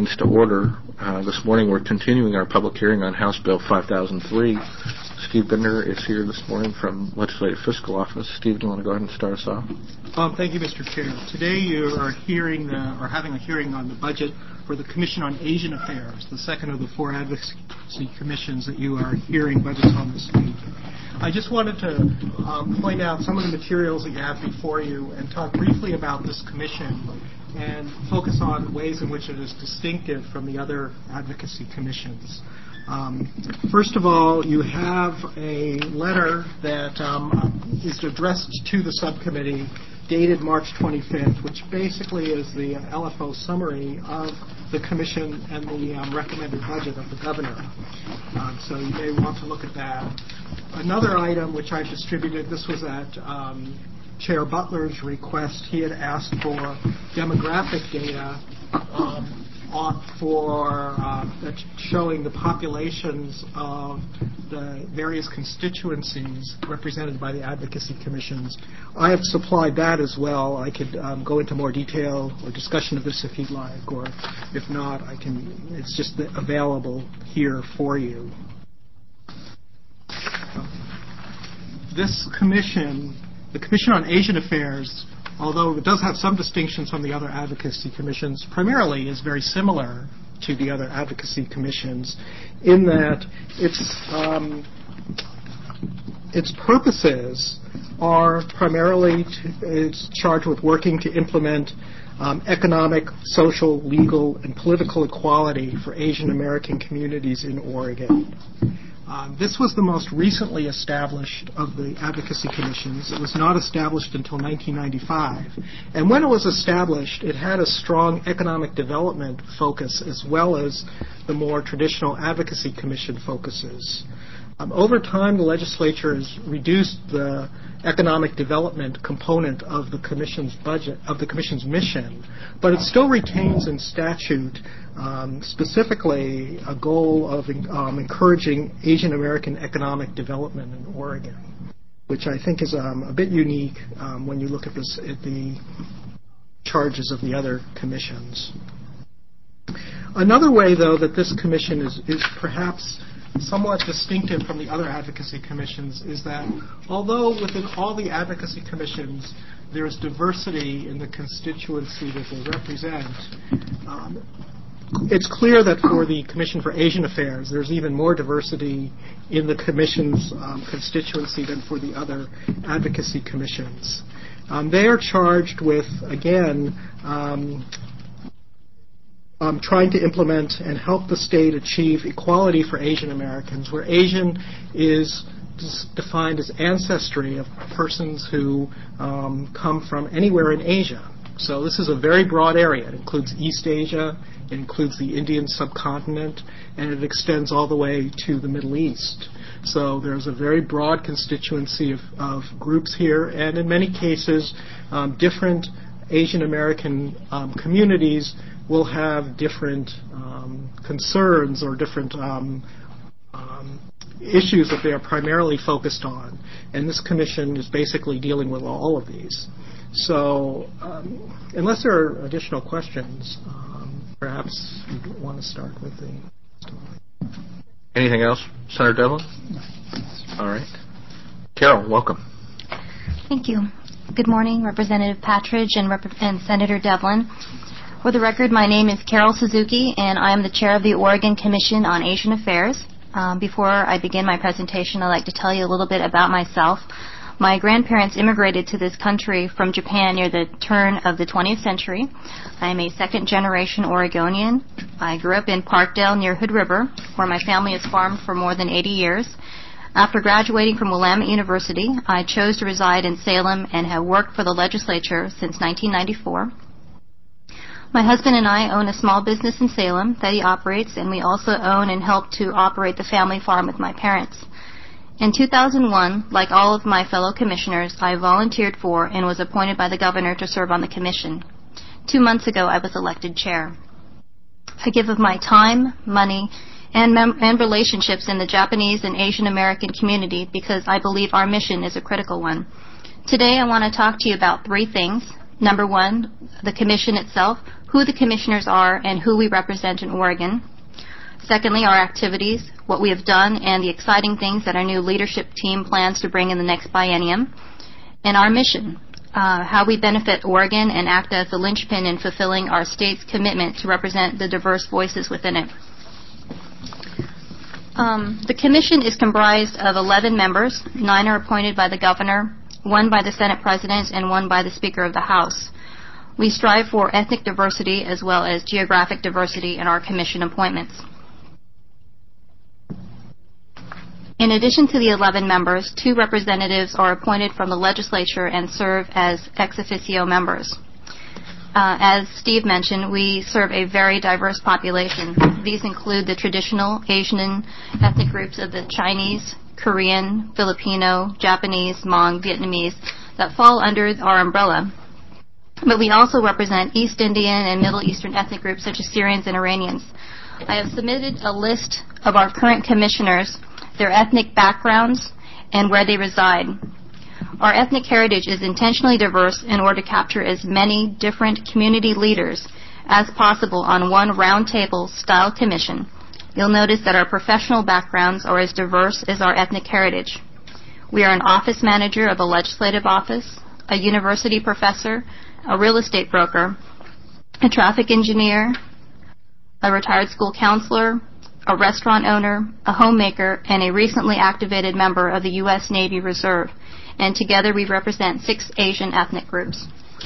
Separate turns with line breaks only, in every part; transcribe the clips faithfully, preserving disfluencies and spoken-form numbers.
meetings to order. Uh, this morning we're continuing our public hearing on House Bill five thousand three. Steve Binder is here this morning from Legislative Fiscal Office. Steve, do you want to go ahead and start us off?
Um, thank you, Mister Chair. Today you are hearing the, or having a hearing on the budget for the Commission on Asian Affairs, the second of the four advocacy commissions that you are hearing budgets on this week. I just wanted to um, point out some of the materials that you have before you and talk briefly about this commission and focus on ways in which it is distinctive from the other advocacy commissions. Um, first of all, you have a letter that um, is addressed to the subcommittee dated March twenty-fifth, which basically is the L F O summary of the commission and the um, recommended budget of the governor. Um, so you may want to look at that. Another item which I've distributed, this was at um, Chair Butler's request. He had asked for demographic data um, for uh, showing the populations of the various constituencies represented by the advocacy commissions. I have supplied that as well. I could um, go into more detail or discussion of this if you'd like, or if not, I can. It's just available here for you. This commission, the Commission on Asian Affairs, although it does have some distinctions from the other advocacy commissions, primarily is very similar to the other advocacy commissions in that its um, its purposes are primarily to, it's charged with working to implement um, economic, social, legal, and political equality for Asian American communities in Oregon. Um, this was the most recently established of the advocacy commissions. It was not established until nineteen ninety-five. And when it was established, it had a strong economic development focus as well as the more traditional advocacy commission focuses. Um, over time, the legislature has reduced the economic development component of the commission's budget, of the commission's mission, but it still retains in statute um, specifically a goal of um, encouraging Asian American economic development in Oregon, which I think is um, a bit unique um, when you look at, this, at the charges of the other commissions. Another way, though, that this commission is, is perhaps somewhat distinctive from the other advocacy commissions is that although within all the advocacy commissions there is diversity in the constituency that they represent, um, it's clear that for the Commission for Asian Affairs there's even more diversity in the commission's um, constituency than for the other advocacy commissions. Um, they are charged with, again, um, Um, trying to implement and help the state achieve equality for Asian Americans, where Asian is defined as ancestry of persons who um, come from anywhere in Asia. So this is a very broad area. It includes East Asia, it includes the Indian subcontinent, and it extends all the way to the Middle East. So there's a very broad constituency of, of groups here, and in many cases, um, different Asian American um, communities will have different um, concerns or different um, um, issues that they are primarily focused on. And this commission is basically dealing with all of these. So um, unless there are additional questions, um, perhaps you want to start with the...
Anything else, Senator Devlin? All right. Carol, welcome.
Thank you. Good morning, Representative Patridge and, Rep- and Senator Devlin. For the record, my name is Carol Suzuki, and I am the chair of the Oregon Commission on Asian Affairs. Um, before I begin my presentation, I'd like to tell you a little bit about myself. My grandparents immigrated to this country from Japan near the turn of the twentieth century. I am a second-generation Oregonian. I grew up in Parkdale near Hood River, where my family has farmed for more than eighty years. After graduating from Willamette University, I chose to reside in Salem and have worked for the legislature since nineteen ninety-four. My husband and I own a small business in Salem that he operates, and we also own and help to operate the family farm with my parents. In two thousand one, like all of my fellow commissioners, I volunteered for and was appointed by the governor to serve on the commission. Two months ago, I was elected chair. I give of my time, money, and, mem- and relationships in the Japanese and Asian American community because I believe our mission is a critical one. Today, I want to talk to you about three things. Number one, the commission itself, who the commissioners are and who we represent in Oregon. Secondly, our activities, what we have done, and the exciting things that our new leadership team plans to bring in the next biennium. And our mission, uh, how we benefit Oregon and act as the linchpin in fulfilling our state's commitment to represent the diverse voices within it. Um, the commission is comprised of eleven members. Nine are appointed by the governor, one by the Senate President, and one by the Speaker of the House. We strive for ethnic diversity as well as geographic diversity in our commission appointments. In addition to the eleven members, two representatives are appointed from the legislature and serve as ex officio members. Uh, as Steve mentioned, we serve a very diverse population. These include the traditional Asian ethnic groups of the Chinese, Korean, Filipino, Japanese, Hmong, Vietnamese that fall under our umbrella. But we also represent East Indian and Middle Eastern ethnic groups such as Syrians and Iranians. I have submitted a list of our current commissioners, their ethnic backgrounds, and where they reside. Our ethnic heritage is intentionally diverse in order to capture as many different community leaders as possible on one roundtable style commission. You'll notice that our professional backgrounds are as diverse as our ethnic heritage. We are an office manager of a legislative office, a university professor, a real estate broker, a traffic engineer, a retired school counselor, a restaurant owner, a homemaker, and a recently activated member of the U S Navy Reserve. And together we represent six Asian ethnic groups.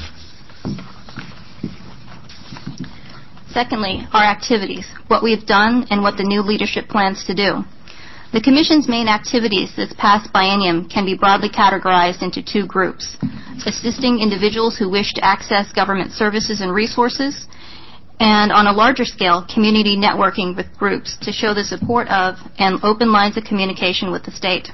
Secondly, our activities, what we've done and what the new leadership plans to do. The Commission's main activities this past biennium can be broadly categorized into two groups: assisting individuals who wish to access government services and resources, and on a larger scale, community networking with groups to show the support of and open lines of communication with the state.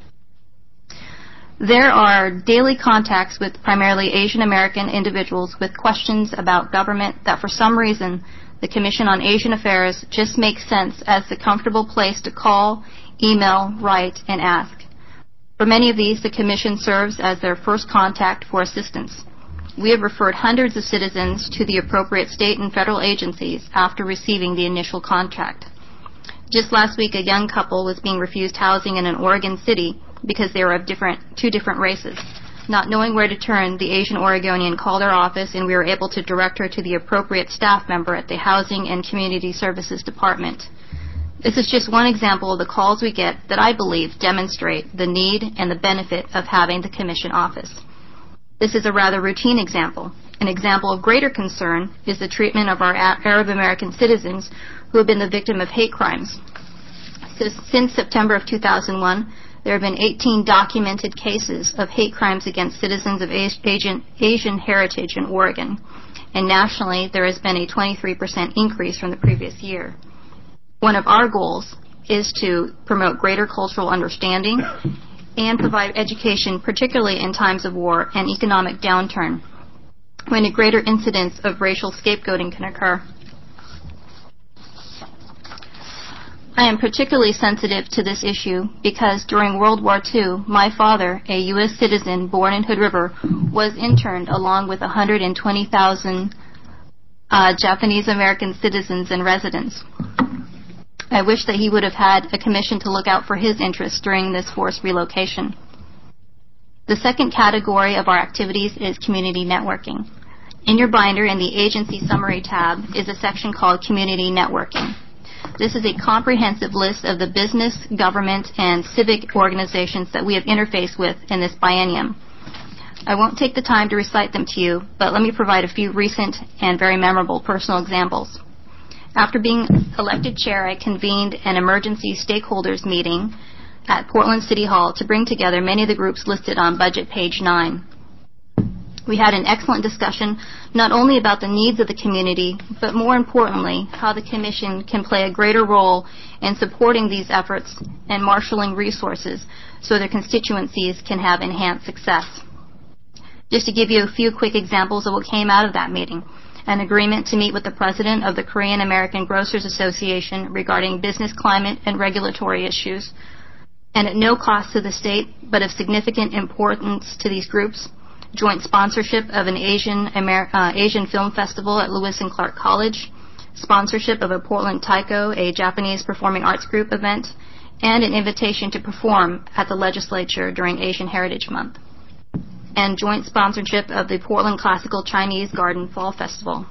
There are daily contacts with primarily Asian American individuals with questions about government that for some reason the Commission on Asian Affairs just makes sense as the comfortable place to call, email, write, and ask. For many of these, the Commission serves as their first contact for assistance. We have referred hundreds of citizens to the appropriate state and federal agencies after receiving the initial contact. Just last week, a young couple was being refused housing in an Oregon city because they were of different, two different races. Not knowing where to turn, the Asian Oregonian called our office, and we were able to direct her to the appropriate staff member at the Housing and Community Services Department. This is just one example of the calls we get that I believe demonstrate the need and the benefit of having the Commission office. This is a rather routine example. An example of greater concern is the treatment of our Arab American citizens who have been the victim of hate crimes. Since September of two thousand one, there have been eighteen documented cases of hate crimes against citizens of Asian, Asian heritage in Oregon. And nationally, there has been a twenty-three percent increase from the previous year. One of our goals is to promote greater cultural understanding and provide education, particularly in times of war and economic downturn, when a greater incidence of racial scapegoating can occur. I am particularly sensitive to this issue because during World War Two, my father, a U S citizen born in Hood River, was interned along with one hundred twenty thousand uh, Japanese American citizens and residents. I wish that he would have had a commission to look out for his interests during this forced relocation. The second category of our activities is community networking. In your binder in the agency summary tab is a section called Community Networking. This is a comprehensive list of the business, government, and civic organizations that we have interfaced with in this biennium. I won't take the time to recite them to you, but let me provide a few recent and very memorable personal examples. After being elected chair, I convened an emergency stakeholders meeting at Portland City Hall to bring together many of the groups listed on budget page nine. We had an excellent discussion not only about the needs of the community, but more importantly, how the Commission can play a greater role in supporting these efforts and marshaling resources so their constituencies can have enhanced success. Just to give you a few quick examples of what came out of that meeting: an agreement to meet with the president of the Korean American Grocers Association regarding business climate and regulatory issues, and at no cost to the state, but of significant importance to these groups, joint sponsorship of an Asian, Amer- uh, Asian Film Festival at Lewis and Clark College, sponsorship of a Portland Taiko, a Japanese performing arts group event, and an invitation to perform at the legislature during Asian Heritage Month, and joint sponsorship of the Portland Classical Chinese Garden Fall Festival.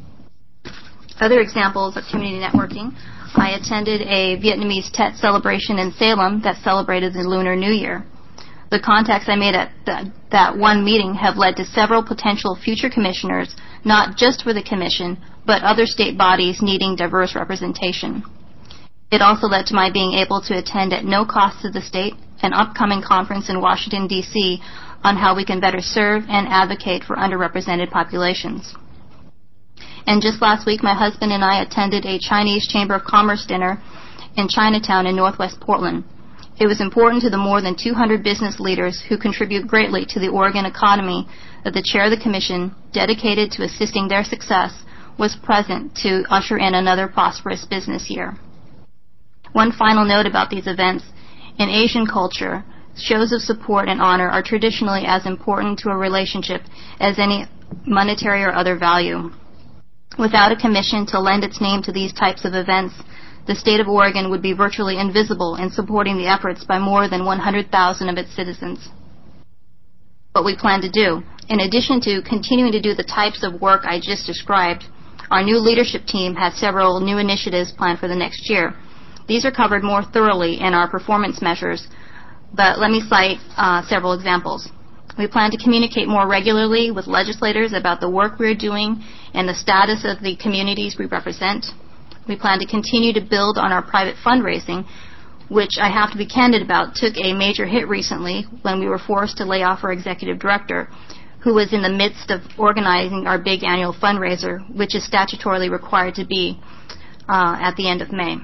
Other examples of community networking: I attended a Vietnamese Tet celebration in Salem that celebrated the Lunar New Year. The contacts I made at th- that one meeting have led to several potential future commissioners, not just for the commission, but other state bodies needing diverse representation. It also led to my being able to attend at no cost to the state an upcoming conference in Washington, D C on how we can better serve and advocate for underrepresented populations. And just last week, my husband and I attended a Chinese Chamber of Commerce dinner in Chinatown in Northwest Portland. It was important to the more than two hundred business leaders who contribute greatly to the Oregon economy that the chair of the commission, dedicated to assisting their success, was present to usher in another prosperous business year. One final note about these events: in Asian culture, shows of support and honor are traditionally as important to a relationship as any monetary or other value. Without a commission to lend its name to these types of events, the state of Oregon would be virtually invisible in supporting the efforts by more than one hundred thousand of its citizens. What we plan to do, in addition to continuing to do the types of work I just described, our new leadership team has several new initiatives planned for the next year. These are covered more thoroughly in our performance measures, but let me cite uh, several examples. We plan to communicate more regularly with legislators about the work we are doing and the status of the communities we represent. We plan to continue to build on our private fundraising, which I have to be candid about took a major hit recently when we were forced to lay off our executive director, who was in the midst of organizing our big annual fundraiser, which is statutorily required to be uh, at the end of May.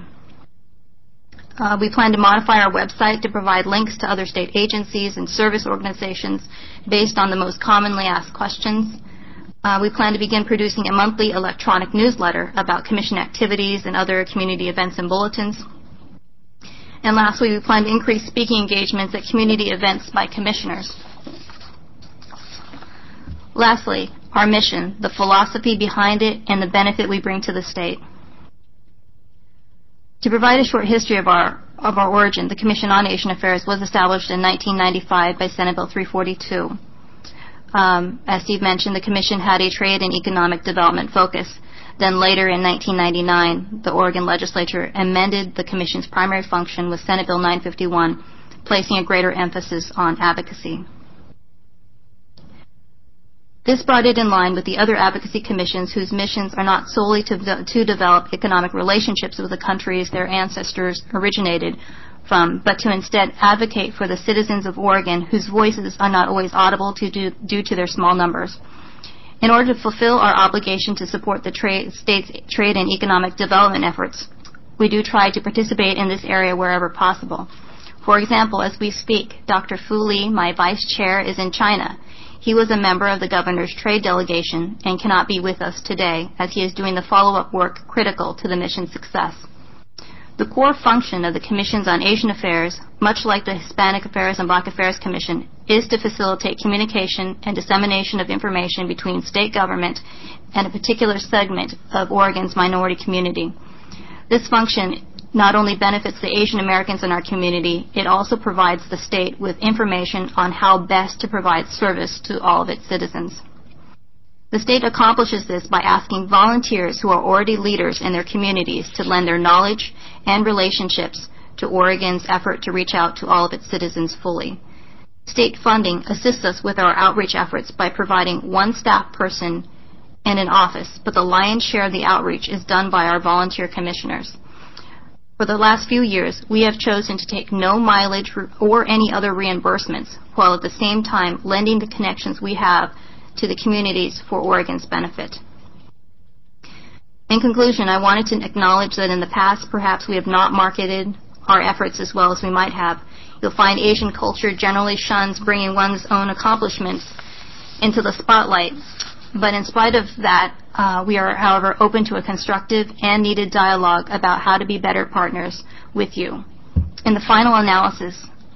Uh, we plan to modify our website to provide links to other state agencies and service organizations based on the most commonly asked questions. Uh, we plan to begin producing a monthly electronic newsletter about commission activities and other community events and bulletins. And lastly, we plan to increase speaking engagements at community events by commissioners. Lastly, our mission, the philosophy behind it, and the benefit we bring to the state. To provide a short history of our of our origin, the Commission on Asian Affairs was established in nineteen ninety-five by Senate Bill three forty-two. Um, as Steve mentioned, the Commission had a trade and economic development focus. Then later in nineteen ninety-nine, the Oregon Legislature amended the Commission's primary function with Senate Bill nine fifty-one, placing a greater emphasis on advocacy. This brought it in line with the other advocacy commissions whose missions are not solely to, de- to develop economic relationships with the countries their ancestors originated from, but to instead advocate for the citizens of Oregon whose voices are not always audible to do, due to their small numbers. In order to fulfill our obligation to support the tra- state's trade and economic development efforts, we do try to participate in this area wherever possible. For example, as we speak, Doctor Fu Li, my vice chair, is in China. He was a member of the governor's trade delegation and cannot be with us today as he is doing the follow-up work critical to the mission's success. The core function of the Commissions on Asian Affairs, much like the Hispanic Affairs and Black Affairs Commission, is to facilitate communication and dissemination of information between state government and a particular segment of Oregon's minority community. This function not only benefits the Asian Americans in our community, it also provides the state with information on how best to provide service to all of its citizens. The state accomplishes this by asking volunteers who are already leaders in their communities to lend their knowledge and relationships to Oregon's effort to reach out to all of its citizens fully. State funding assists us with our outreach efforts by providing one staff person in an office, but the lion's share of the outreach is done by our volunteer commissioners. For the last few years, we have chosen to take no mileage or any other reimbursements, while at the same time lending the connections we have to the communities for Oregon's benefit. In conclusion, I wanted to acknowledge that in the past, perhaps we have not marketed our efforts as well as we might have. You'll find Asian culture generally shuns bringing one's own accomplishments into the spotlight. But in spite of that, uh, we are, however, open to a constructive and needed dialogue about how to be better partners with you. In the final analysis,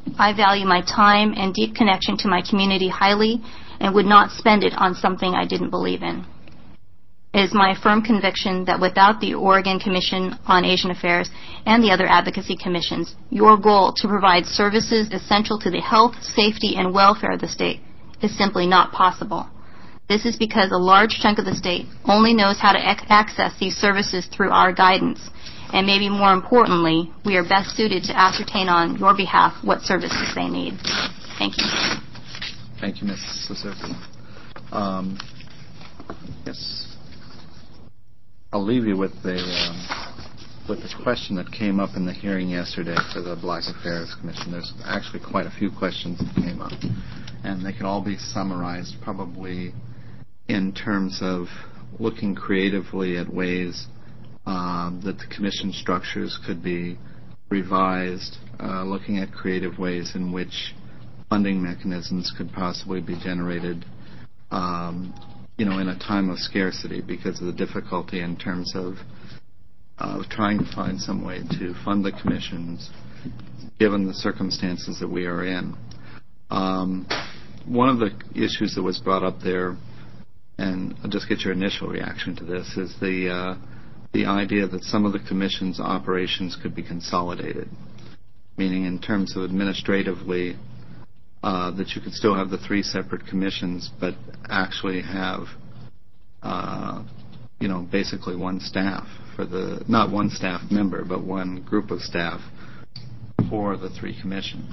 I value my time and deep connection to my community highly and would not spend it on something I didn't believe in. It is my firm conviction that without the Oregon Commission on Asian Affairs and the other advocacy commissions, your goal to provide services essential to the health, safety, and welfare of the state is simply not possible. This is because a large chunk of the state only knows how to ac- access these services through our guidance. And maybe more importantly, we are best suited to ascertain on your behalf what services they need. Thank you.
Thank you, Miz Suzuki. Um, yes. I'll leave you with the um, with the question that came up in the hearing yesterday for the Black Affairs Commission. There's actually quite a few questions that came up, and they can all be summarized probably in terms of looking creatively at ways um, that the commission structures could be revised, uh, looking at creative ways in which funding mechanisms could possibly be generated um, you know, in a time of scarcity because of the difficulty in terms of uh, trying to find some way to fund the commissions given the circumstances that we are in. Um, one of the issues that was brought up there, and I'll just get your initial reaction to this, is the uh, the idea that some of the commission's operations could be consolidated, meaning in terms of administratively, Uh, that you could still have the three separate commissions, but actually have, uh, you know, basically one staff for the, not one staff member, but one group of staff for the three commissions.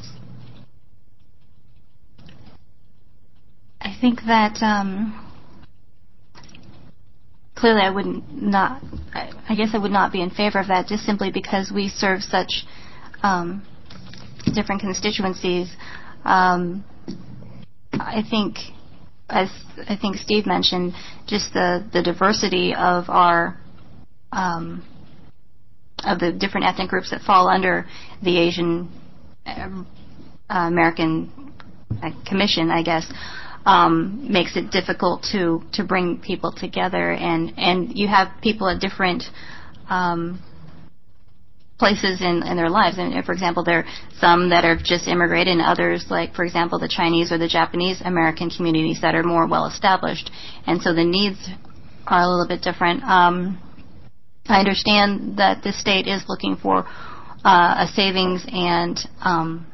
I think that um, clearly I wouldn't not, I, I guess I would not be in favor of that just simply because we serve such um, different constituencies. Um, I think, as I think Steve mentioned, just the, the diversity of our um, of the different ethnic groups that fall under the Asian uh, American Commission, I guess, um, makes it difficult to, to bring people together, and, and you have people at different um, places in, in their lives. And for example, there are some that are just immigrated and others, like, for example, the Chinese or the Japanese American communities that are more well established. And so the needs are a little bit different. Um, I understand that the state is looking for uh, a savings, and um,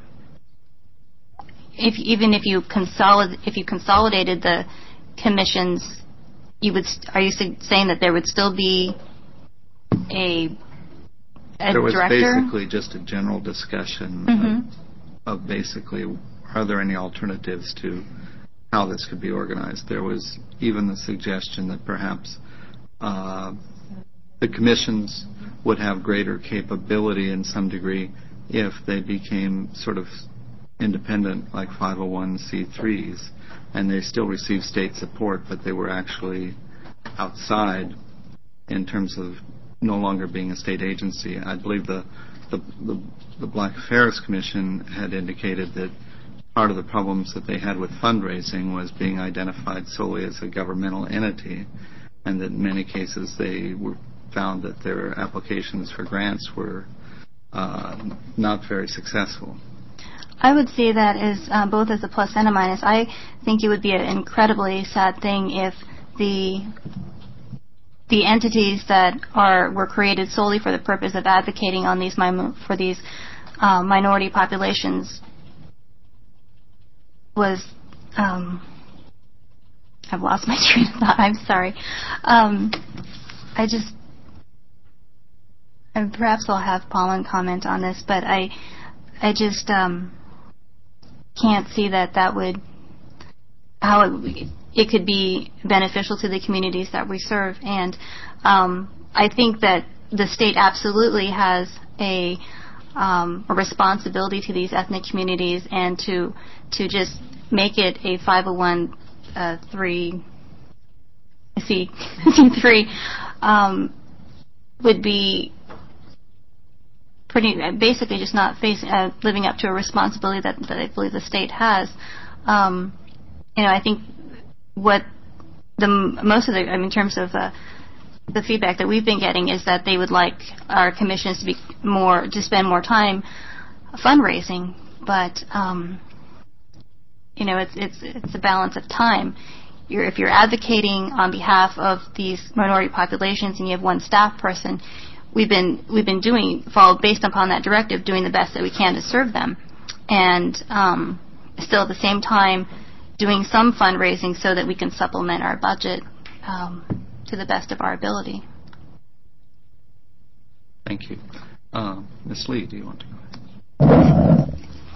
if even if you consolidate if you consolidated the commissions, you would st- are you saying that there would still be a A
there was
director?
basically just a general discussion
mm-hmm.
of, of basically, are there any alternatives to how this could be organized? There was even the suggestion that perhaps uh, the commissions would have greater capability in some degree if they became sort of independent, like five oh one c threes, and they still receive state support, but they were actually outside in terms of no longer being a state agency. I believe the, the the the Black Affairs Commission had indicated that part of the problems that they had with fundraising was being identified solely as a governmental entity, and that in many cases they were found that their applications for grants were uh, not very successful.
I would see that as uh, both as a plus and a minus. I think it would be an incredibly sad thing if the the entities that are were created solely for the purpose of advocating on these for these uh, minority populations was um, I've lost my train of thought. I'm sorry. Um, I just and perhaps I'll have Paulin comment on this, but I I just um, can't see that that would how it it could be beneficial to the communities that we serve. And um, I think that the state absolutely has a, um, a responsibility to these ethnic communities, and to to just make it a five oh one c three um, would be pretty basically just not face, uh, living up to a responsibility that, that I believe the state has. Um, you know, I think what the most of the, I mean, in terms of uh, the feedback that we've been getting is that they would like our commissions to be more, to spend more time fundraising. but um, you know, it's it's it's a balance of time. You're, if you're advocating on behalf of these minority populations and you have one staff person, we've been we've been doing followed based upon that directive, doing the best that we can to serve them, and um, still at the same time doing some fundraising so that we can supplement our budget um, to the best of our ability.
Thank you. Uh, Miz Lee, do you want to go ahead?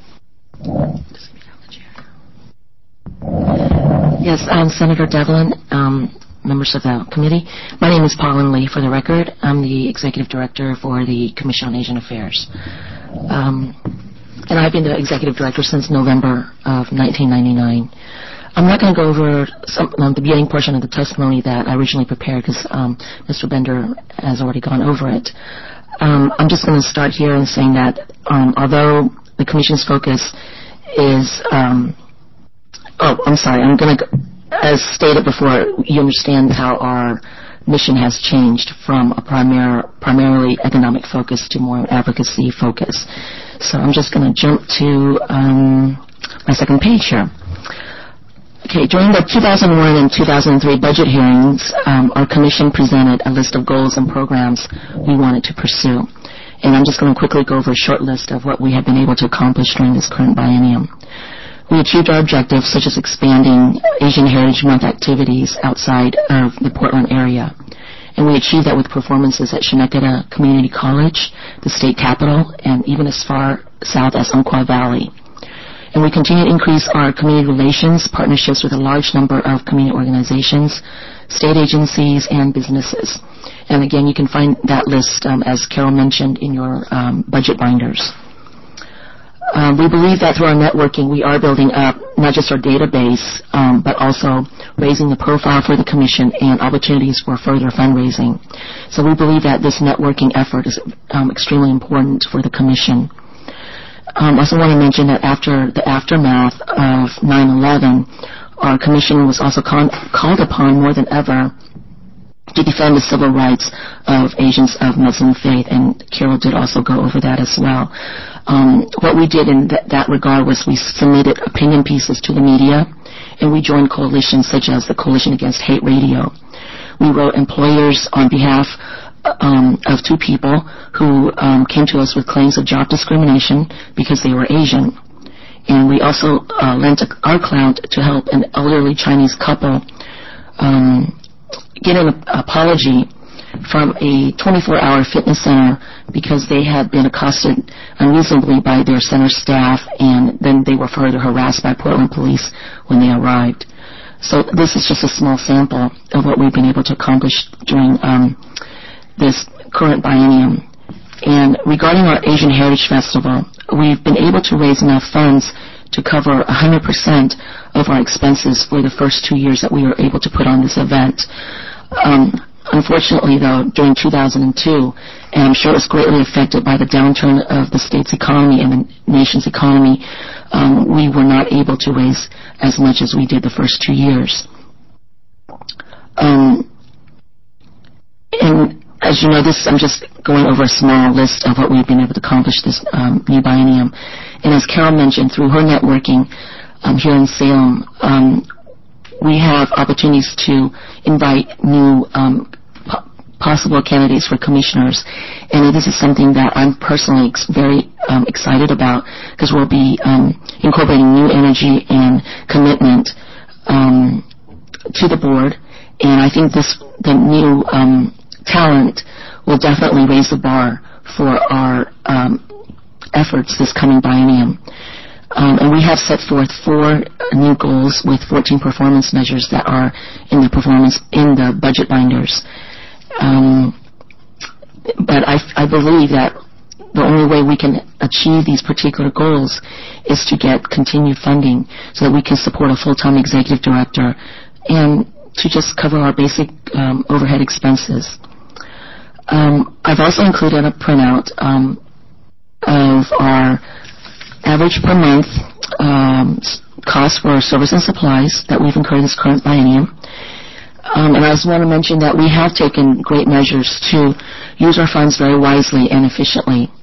Yes, I'm Senator Devlin, um, members of the committee. My name is Pauline Lee, for the record. I'm the Executive Director for the Commission on Asian Affairs. Um, and I've been the Executive Director since November of nineteen ninety-nine. I'm not going to go over some, um, the beginning portion of the testimony that I originally prepared because um, Mister Bender has already gone over it. Um, I'm just going to start here in saying that um, although the Commission's focus is, um, oh, I'm sorry, I'm going to, as stated before, you understand how our mission has changed from a primar- primarily economic focus to more advocacy focus. So I'm just going to jump to um, my second page here. Okay, during the two thousand one and two thousand three budget hearings, um, our commission presented a list of goals and programs we wanted to pursue. And I'm just going to quickly go over a short list of what we have been able to accomplish during this current biennium. We achieved our objectives, such as expanding Asian Heritage Month activities outside of the Portland area. And we achieved that with performances at Shenectady Community College, the state capitol, and even as far south as Umpqua Valley. And we continue to increase our community relations, partnerships with a large number of community organizations, state agencies, and businesses. And again, you can find that list, um, as Carol mentioned, in your um, budget binders. Um, we believe that through our networking, we are building up not just our database, um, but also raising the profile for the Commission and opportunities for further fundraising. So we believe that this networking effort is um, extremely important for the Commission. Um, I also want to mention that after the aftermath of nine eleven, our Commission was also con- called upon more than ever to defend the civil rights of Asians of Muslim faith, and Carol did also go over that as well. Um, what we did in th- that regard was we submitted opinion pieces to the media, and we joined coalitions such as the Coalition Against Hate Radio. We wrote employers on behalf um, of two people who um, came to us with claims of job discrimination because they were Asian. And we also uh, lent a, our clout to help an elderly Chinese couple um, get an apology from a twenty-four hour fitness center because they had been accosted unreasonably by their center staff, and then they were further harassed by Portland police when they arrived. So this is just a small sample of what we've been able to accomplish during um, this current biennium. And regarding our Asian Heritage Festival, we've been able to raise enough funds to cover one hundred percent of our expenses for the first two years that we were able to put on this event. Um, unfortunately, though, during two thousand two, and I'm sure it was greatly affected by the downturn of the state's economy and the nation's economy, um, we were not able to raise as much as we did the first two years. Um, and as you know, this I'm just going over a small list of what we've been able to accomplish this um, new biennium. And as Carol mentioned, through her networking um, here in Salem, um, we have opportunities to invite new um, po- possible candidates for commissioners. And this is something that I'm personally ex- very um, excited about, because we'll be um, incorporating new energy and commitment um, to the board. And I think this the new um, talent will definitely raise the bar for our um, efforts this coming biennium. Um, and we have set forth four new goals with fourteen performance measures that are in the performance in the budget binders. Um, but I, I believe that the only way we can achieve these particular goals is to get continued funding so that we can support a full-time executive director and to just cover our basic um, overhead expenses. Um, I've also included a printout um, of our average per month um, cost for service and supplies that we've incurred this current biennium. Um, and I just want to mention that we have taken great measures to use our funds very wisely and efficiently.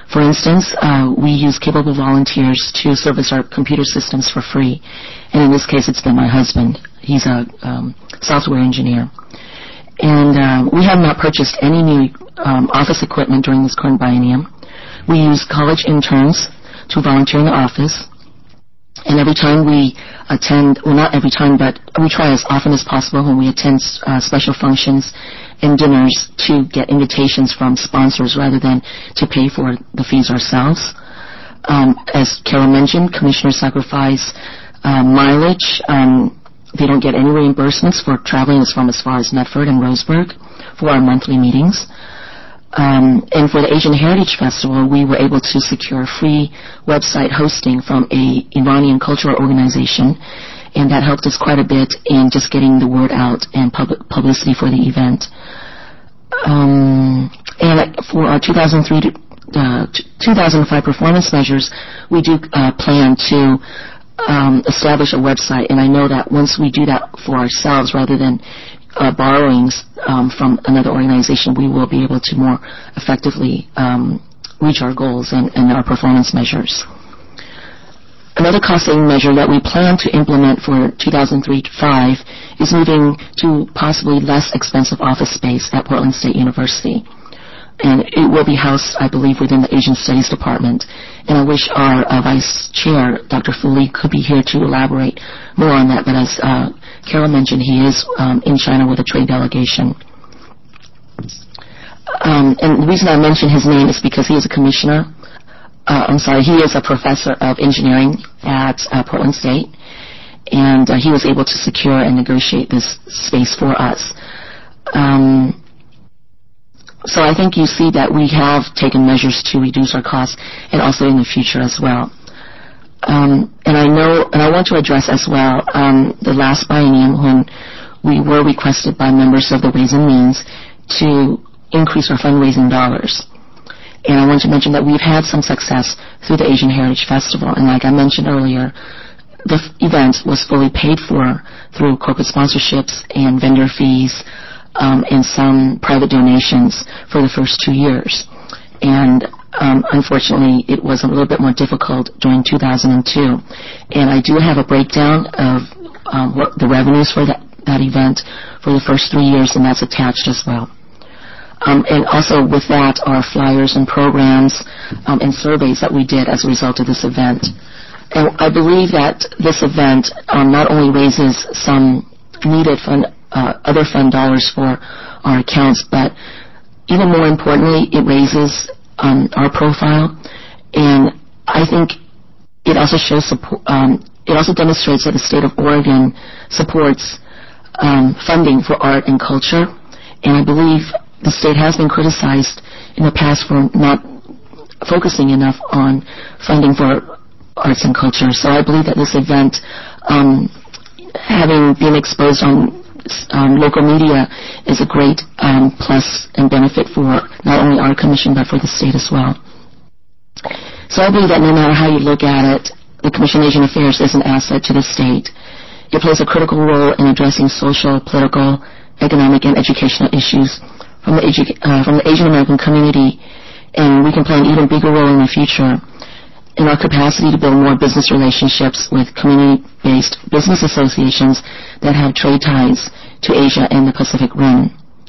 For instance, uh, we use capable volunteers to service our computer systems for free. And in this case, it's been my husband. He's a um, software engineer. And uh, we have not purchased any new um, office equipment during this current biennium. We use college interns to volunteer in the office. And every time we attend, well, not every time, but we try as often as possible when we attend uh, special functions and dinners to get invitations from sponsors rather than to pay for the fees ourselves. Um, as Carol mentioned, commissioners sacrifice uh, mileage. Um, they don't get any reimbursements for traveling from as far as Medford and Roseburg for our monthly meetings. Um, and for the Asian Heritage Festival, we were able to secure free website hosting from a Iranian cultural organization, and that helped us quite a bit in just getting the word out and pub- publicity for the event. Um, and for our two thousand three to uh, two thousand five performance measures, we do uh, plan to um, establish a website, and I know that once we do that for ourselves rather than Uh, borrowings um, from another organization, we will be able to more effectively um, reach our goals and, and our performance measures. Another cost-saving measure that we plan to implement for two thousand three to five is moving to possibly less expensive office space at Portland State University. And it will be housed, I believe, within the Asian Studies Department. And I wish our uh, Vice Chair, Doctor Fu Lee, could be here to elaborate more on that. But as uh, Carol mentioned, he is um, in China with a trade delegation. Um, and the reason I mention his name is because he is a commissioner. Uh, I'm sorry, he is a professor of engineering at uh, Portland State. And uh, he was able to secure and negotiate this space for us. Um, So I think you see that we have taken measures to reduce our costs, and also in the future as well. Um, and I know, and I want to address as well um, the last biennium when we were requested by members of the Ways and Means to increase our fundraising dollars. And I want to mention that we've had some success through the Asian Heritage Festival. And like I mentioned earlier, the f- event was fully paid for through corporate sponsorships and vendor fees, Um, and some private donations for the first two years. And um, unfortunately, it was a little bit more difficult during two thousand two. And I do have a breakdown of um, what the revenues for that, that event for the first three years, and that's attached as well. Um, and also with that are flyers and programs um, and surveys that we did as a result of this event. And I believe that this event um, not only raises some needed fund Uh, other fund dollars for our accounts, but even more importantly, it raises um, our profile, and I think it also shows support, um, it also demonstrates that the state of Oregon supports um, funding for art and culture, and I believe the state has been criticized in the past for not focusing enough on funding for arts and culture. So I believe that this event, um, having been exposed on Um, local media, is a great um, plus and benefit for not only our commission but for the state as well. So I believe that no matter how you look at it, the Commission on Asian Affairs is an asset to the state. It plays a critical role in addressing social, political, economic, and educational issues from the, edu- uh, from the Asian American community, and we can play an even bigger role in the future in our capacity to build more business relationships with community-based business associations that have trade ties to Asia and the Pacific Rim.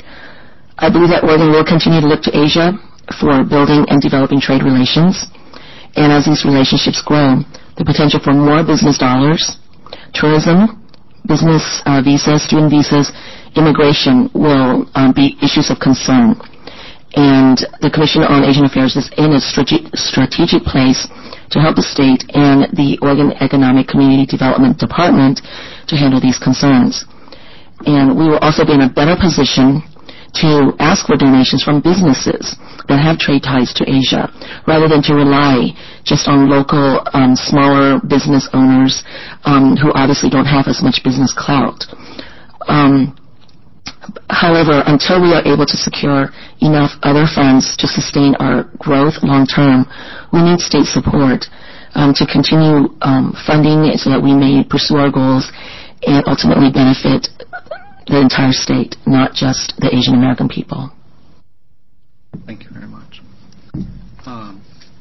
I believe that Oregon will continue to look to Asia for building and developing trade relations, and as these relationships grow, the potential for more business dollars, tourism, business uh, visas, student visas, immigration will um, be issues of concern. And the Commission on Asian Affairs is in a strate- strategic place to help the state and the Oregon Economic Community Development Department to handle these concerns. And we will also be in a better position to ask for donations from businesses that have trade ties to Asia, rather than to rely just on local, um, smaller business owners um, who obviously don't have as much business clout. Um, However, until we are able to secure enough other funds to sustain our growth long term, we need state support um, to continue um, funding it so that we may pursue our goals and ultimately benefit the entire state, not just the Asian American people.
Thank you very much. Um,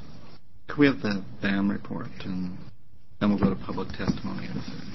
Could we have the B A M report, and then we'll go to public testimony.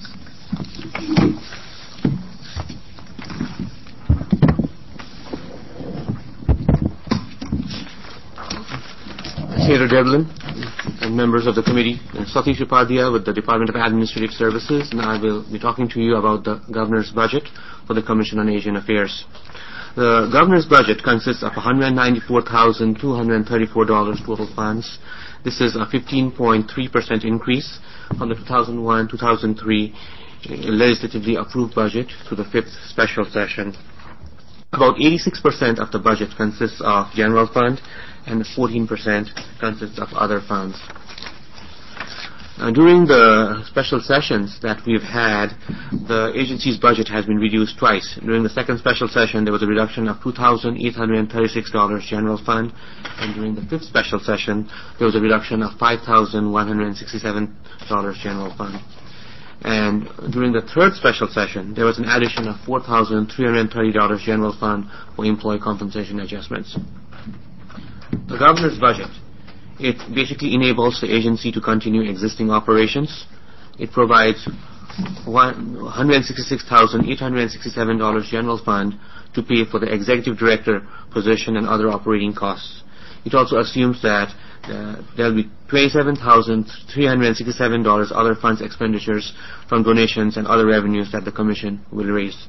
Senator Devlin and members of the committee, Satish Upadhyay with the Department of Administrative Services, and I will be talking to you about the Governor's budget for the Commission on Asian Affairs. The Governor's budget consists of one hundred ninety-four thousand two hundred thirty-four dollars total funds. This is a fifteen point three percent increase from the two thousand one to two thousand three legislatively approved budget through the fifth special session. About eighty-six percent of the budget consists of general fund, and fourteen percent consists of other funds. Uh, during the special sessions that we've had, the agency's budget has been reduced twice. During the second special session, there was a reduction of two thousand eight hundred thirty-six dollars general fund, and during the fifth special session, there was a reduction of five thousand one hundred sixty-seven dollars general fund. And during the third special session, there was an addition of four thousand three hundred thirty dollars general fund for employee compensation adjustments. The Governor's budget, it basically enables the agency to continue existing operations. It provides one hundred sixty-six thousand eight hundred sixty-seven dollars general fund to pay for the executive director position and other operating costs. It also assumes that uh, there will be twenty-seven thousand three hundred sixty-seven dollars other funds expenditures from donations and other revenues that the Commission will raise.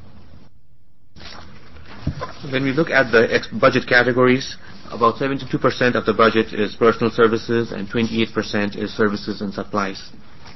When we look at the ex- budget categories, about seventy-two percent of the budget is personal services and twenty-eight percent is services and supplies.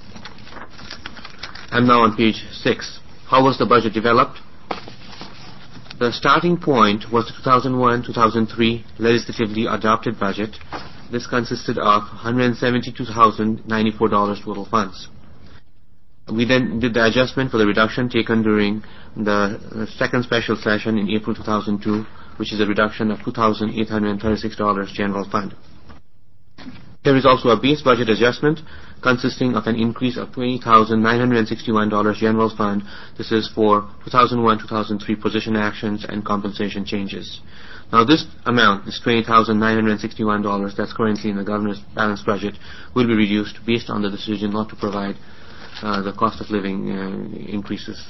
I'm now on page six. How was the budget developed? The starting point was the two thousand one to two thousand three legislatively adopted budget. This consisted of one hundred seventy-two thousand ninety-four dollars total funds. We then did the adjustment for the reduction taken during the second special session in April two thousand two, which is a reduction of two thousand eight hundred thirty-six dollars general fund. There is also a base budget adjustment consisting of an increase of twenty thousand nine hundred sixty-one dollars general fund. This is for two thousand one to two thousand three position actions and compensation changes. Now this amount, this twenty thousand nine hundred sixty-one dollars that's currently in the Governor's balanced budget, will be reduced based on the decision not to provide uh, the cost of living uh, increases.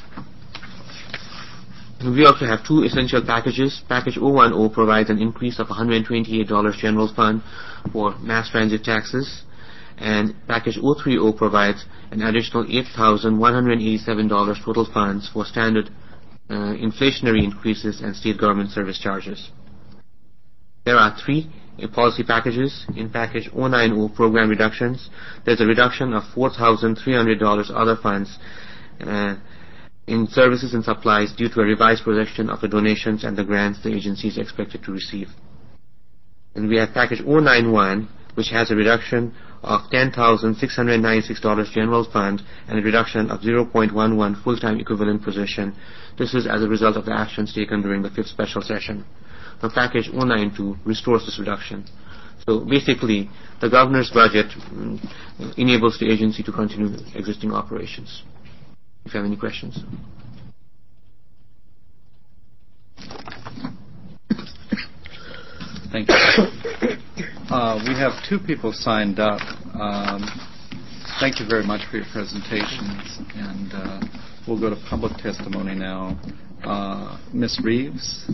We also have two essential packages. Package zero one zero provides an increase of one hundred twenty-eight dollars general fund for mass transit taxes, and Package zero three zero provides an additional eight thousand one hundred eighty-seven dollars total funds for standard uh, inflationary increases and state government service charges. There are three uh, policy packages. In Package zero nine zero program reductions, there's a reduction of four thousand three hundred dollars other funds uh, in services and supplies due to a revised projection of the donations and the grants the agency is expected to receive. And we have Package zero nine one, which has a reduction of ten thousand six hundred ninety-six dollars general fund and a reduction of zero point one one full-time equivalent position. This is as a result of the actions taken during the fifth special session. Now, Package zero nine two restores this reduction. So basically, the Governor's budget um, enables the agency to continue existing operations. If you have any questions.
Thank you. Uh, we have two people signed up. Um, thank you very much for your presentations, and uh, we'll go to public testimony now. Uh, Miz Reeves.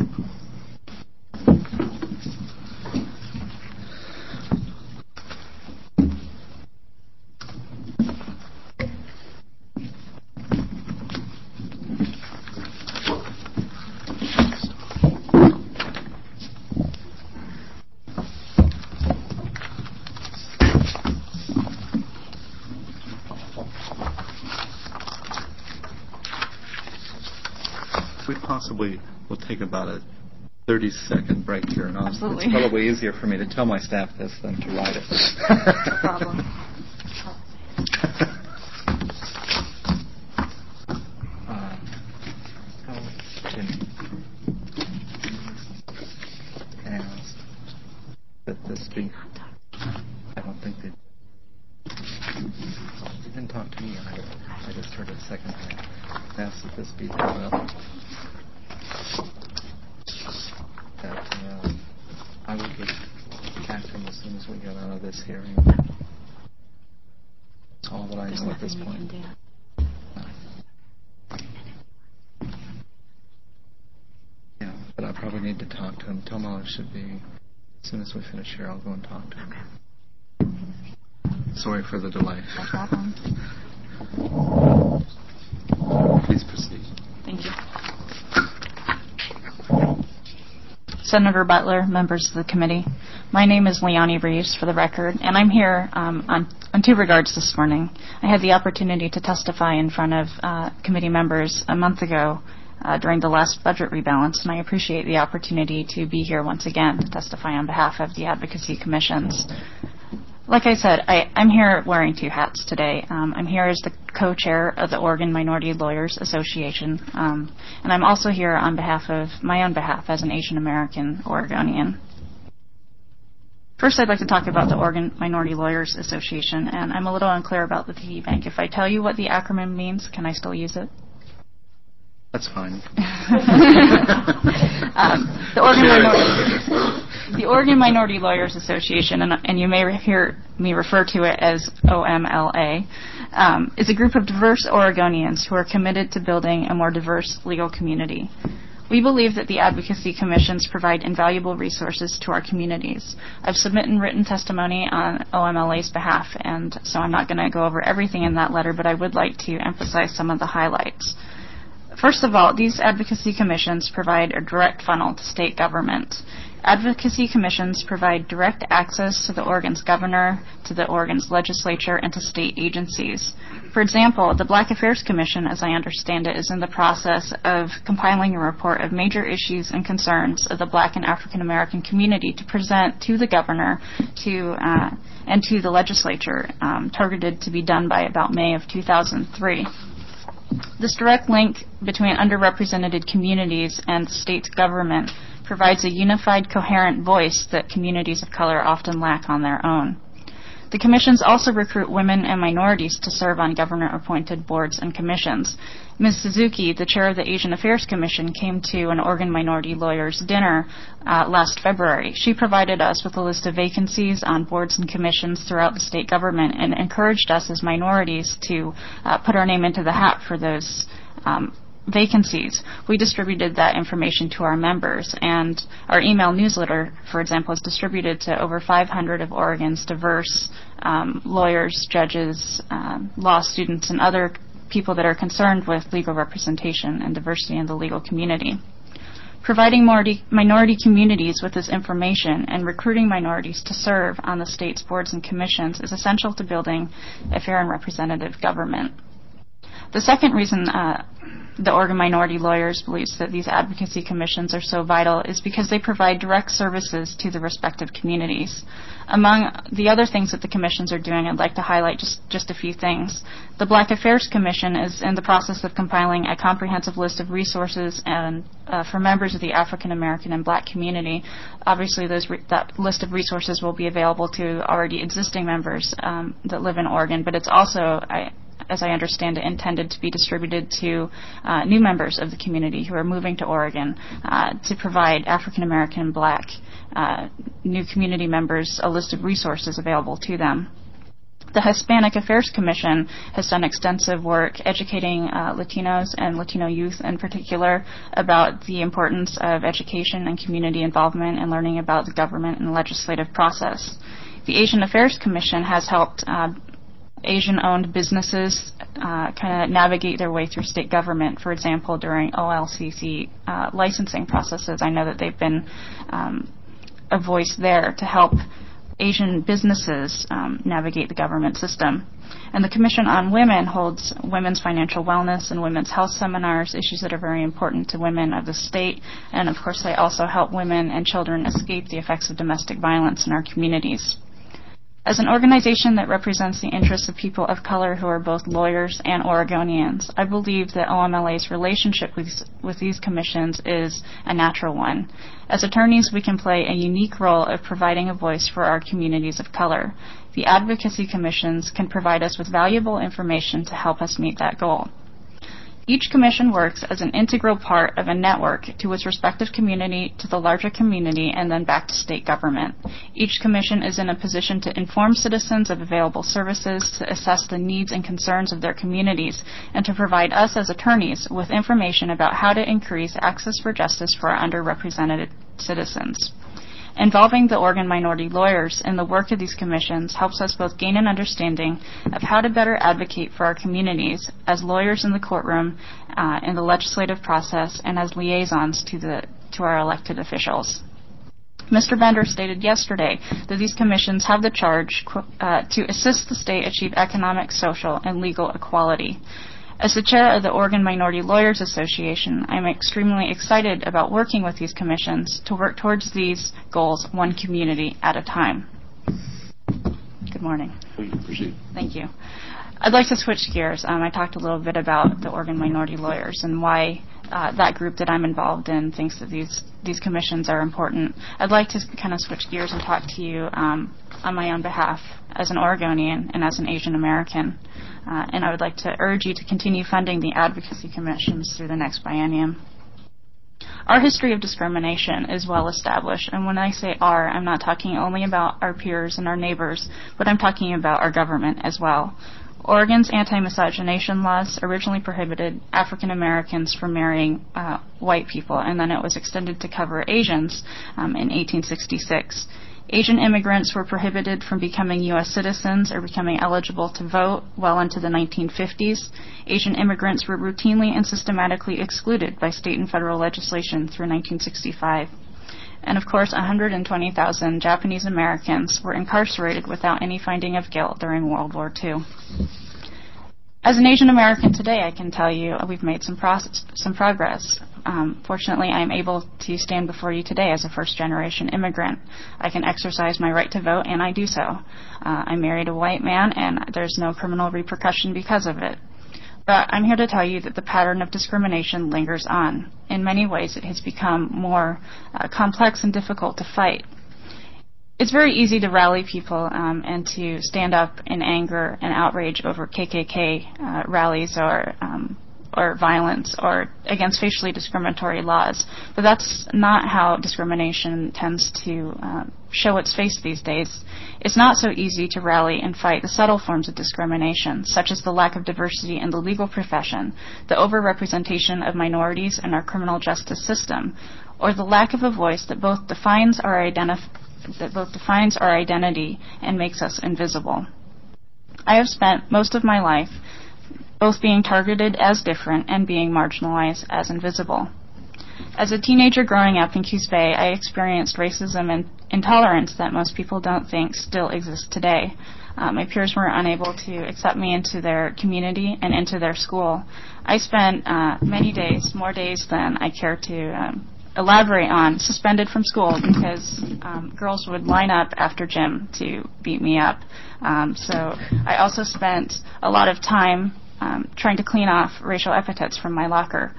We possibly will take about a thirty second break here. And
Absolutely.
It's probably easier for me to tell my staff this than to write it.
No problem.
uh, how can asked that this be? I don't think they. They didn't talk to me either. I just heard it a second time. Asked that this be brought up. That uh, I will get back to them as soon as we get out of this hearing. all that I know at this point. Yeah, but I probably need to talk to him. Tomal should be, as soon as we finish here, I'll go and talk to him. Okay. Sorry for the delay.
No problem.
Please proceed.
Thank you. Senator Butler, members of the committee. My name is Leonie Reeves, for the record, and I'm here um, on, on two regards this morning. I had the opportunity to testify in front of uh, committee members a month ago uh, during the last budget rebalance, and I appreciate the opportunity to be here once again to testify on behalf of the advocacy commissions. Like I said, I, I'm here wearing two hats today. Um, I'm here as the co-chair of the Oregon Minority Lawyers Association, um, and I'm also here on behalf of my own behalf as an Asian American Oregonian. First, I'd like to talk about the Oregon Minority Lawyers Association, and I'm a little unclear about the piggy bank. If I tell you what the acronym means, can I still use it?
That's fine.
um, the Oregon Minority... The Oregon Minority Lawyers Association, and, and you may re- hear me refer to it as O M L A, um, is a group of diverse Oregonians who are committed to building a more diverse legal community. We believe that the advocacy commissions provide invaluable resources to our communities. I've submitted written testimony on O M L A's behalf, and so I'm not going to go over everything in that letter, but I would like to emphasize some of the highlights. First of all, these advocacy commissions provide a direct funnel to state government. Advocacy commissions provide direct access to the Oregon's governor, to the Oregon's legislature, and to state agencies. For example, the Black Affairs Commission, as I understand it, is in the process of compiling a report of major issues and concerns of the Black and African American community to present to the governor to uh, and to the legislature, um, targeted to be done by about May of two thousand three. This direct link between underrepresented communities and the state's government provides a unified, coherent voice that communities of color often lack on their own. The commissions also recruit women and minorities to serve on governor-appointed boards and commissions. Miz Suzuki, the chair of the Asian Affairs Commission, came to an Oregon Minority Lawyers dinner uh, last February. She provided us with a list of vacancies on boards and commissions throughout the state government and encouraged us as minorities to uh, put our name into the hat for those um, vacancies. We distributed that information to our members, and our email newsletter, for example, is distributed to over five hundred of Oregon's diverse um, lawyers, judges, um, law students, and other people that are concerned with legal representation and diversity in the legal community. Providing minority communities with this information and recruiting minorities to serve on the state's boards and commissions is essential to building a fair and representative government. The second reason uh, the Oregon Minority Lawyers believes that these advocacy commissions are so vital is because they provide direct services to the respective communities. Among the other things that the commissions are doing, I'd like to highlight just, just a few things. The Black Affairs Commission is in the process of compiling a comprehensive list of resources and uh, for members of the African American and Black community. Obviously, those re- that list of resources will be available to already existing members um, that live in Oregon, but it's also I, as I understand it, intended to be distributed to uh, new members of the community who are moving to Oregon uh, to provide African American and Black uh, new community members a list of resources available to them. The Hispanic Affairs Commission has done extensive work educating uh, Latinos and Latino youth in particular about the importance of education and community involvement and learning about the government and legislative process. The Asian Affairs Commission has helped uh, Asian-owned businesses uh, kind of navigate their way through state government. For example, during O L C C uh, licensing processes, I know that they've been um, a voice there to help Asian businesses um, navigate the government system. And the Commission on Women holds women's financial wellness and women's health seminars, issues that are very important to women of the state. And, of course, they also help women and children escape the effects of domestic violence in our communities. As an organization that represents the interests of people of color who are both lawyers and Oregonians, I believe that O M L A's relationship with, with these commissions is a natural one. As attorneys, we can play a unique role of providing a voice for our communities of color. The advocacy commissions can provide us with valuable information to help us meet that goal. Each commission works as an integral part of a network to its respective community, to the larger community, and then back to state government. Each commission is in a position to inform citizens of available services, to assess the needs and concerns of their communities, and to provide us as attorneys with information about how to increase access for justice for our underrepresented citizens. Involving the Oregon minority lawyers in the work of these commissions helps us both gain an understanding of how to better advocate for our communities as lawyers in the courtroom, uh, in the legislative process, and as liaisons to the to our elected officials. Mister Bender stated yesterday that these commissions have the charge uh, to assist the state achieve economic, social, and legal equality. As the chair of the Oregon Minority Lawyers Association, I am extremely excited about working with these commissions to work towards these goals one community at a time. Good morning.
Please proceed.
Thank you. I'd like to switch gears. Um, I talked a little bit about the Oregon Minority Lawyers and why uh, that group that I'm involved in thinks that these, these commissions are important. I'd like to kind of switch gears and talk to you um, on my own behalf as an Oregonian and as an Asian American. Uh, and I would like to urge you to continue funding the advocacy commissions through the next biennium. Our history of discrimination is well established, and when I say our, I'm not talking only about our peers and our neighbors, but I'm talking about our government as well. Oregon's anti-miscegenation laws originally prohibited African Americans from marrying uh, white people, and then it was extended to cover Asians um, in eighteen sixty-six. Asian immigrants were prohibited from becoming U S citizens or becoming eligible to vote well into the nineteen fifties. Asian immigrants were routinely and systematically excluded by state and federal legislation through nineteen sixty-five. And of course, one hundred twenty thousand Japanese Americans were incarcerated without any finding of guilt during World War Two. As an Asian American today, I can tell you we've made some, process, some progress. Um, fortunately, I am able to stand before you today as a first-generation immigrant. I can exercise my right to vote, and I do so. Uh, I married a white man, and there's no criminal repercussion because of it. But I'm here to tell you that the pattern of discrimination lingers on. In many ways, it has become more uh, complex and difficult to fight. It's very easy to rally people um, and to stand up in anger and outrage over K K K uh, rallies or um, or violence or against facially discriminatory laws. But that's not how discrimination tends to uh, show its face these days. It's not so easy to rally and fight the subtle forms of discrimination, such as the lack of diversity in the legal profession, the overrepresentation of minorities in our criminal justice system, or the lack of a voice that both defines our identity that both defines our identity and makes us invisible. I have spent most of my life both being targeted as different and being marginalized as invisible. As a teenager growing up in Coos Bay, I experienced racism and intolerance that most people don't think still exists today. Uh, my peers were unable to accept me into their community and into their school. I spent uh, many days, more days than I care to um, elaborate on, suspended from school because um, girls would line up after gym to beat me up. Um, so I also spent a lot of time um, trying to clean off racial epithets from my locker.